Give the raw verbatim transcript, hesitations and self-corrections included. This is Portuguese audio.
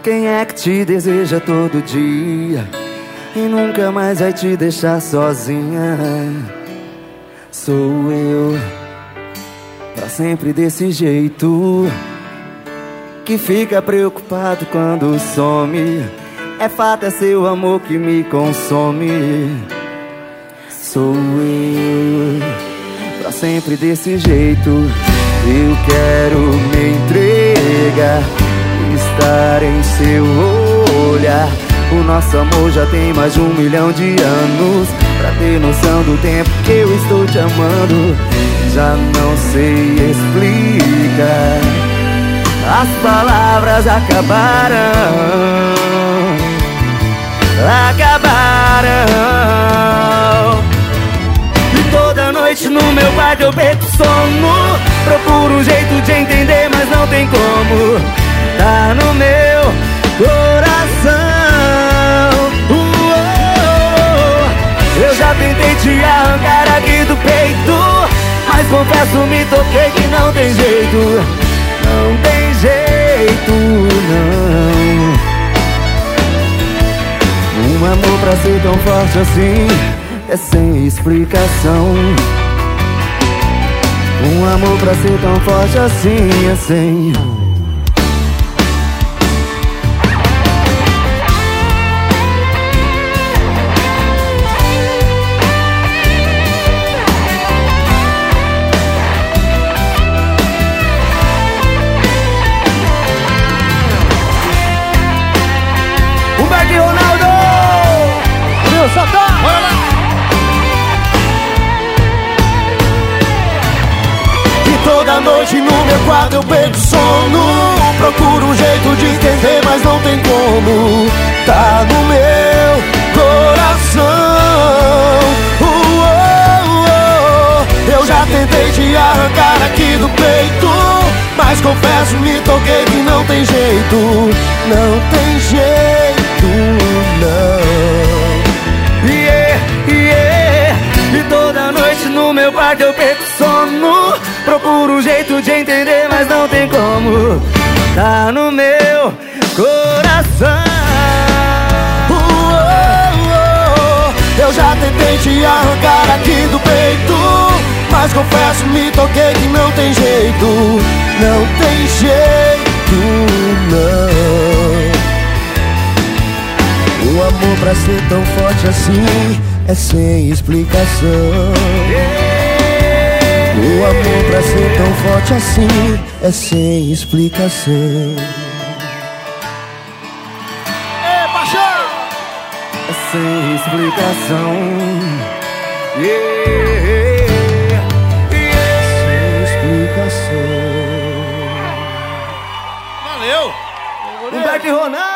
Quem é que te deseja todo dia e nunca mais vai te deixar sozinha? Sou eu, pra sempre desse jeito, que fica preocupado quando some. É fato, é seu amor que me consome. Sou eu, pra sempre desse jeito. Eu quero me entregar, estar em seu olhar. O nosso amor já tem mais de um milhão de anos. Pra ter noção do tempo que eu estou te amando, já não sei explicar. As palavras acabaram, acabaram. E toda noite no meu quarto eu perco sono. Procuro um jeito de entender, mas não tem como. Tá no meu coração. Uou, eu já tentei te arrancar aqui do peito, mas confesso, me toquei que não tem jeito. Não tem jeito, não. Um amor pra ser tão forte assim é sem explicação. Um amor pra ser tão forte assim é sem... Humberto e Ronaldo! Meu Satã! Bora lá! E toda noite no meu quarto eu perco sono. Procuro um jeito de entender, mas não tem como. Tá no meu coração. Uou, eu já tentei te arrancar aqui do peito, mas confesso, me toquei que não tem jeito. Não tem jeito, não. Yeah, yeah. E toda noite no meu quarto eu perco sono. Procuro um jeito de entender, mas não tem como. Tá no meu coração. Uou, eu já tentei te arrancar aqui do peito, mas confesso, me toquei que não tem jeito. Não tem jeito, não. O amor pra ser tão forte assim é sem explicação. O amor pra ser tão forte assim é sem explicação. Ei, paixão! É sem explicação. Yeah, yeah. Sem explicação. Valeu! Humberto e Ronaldo!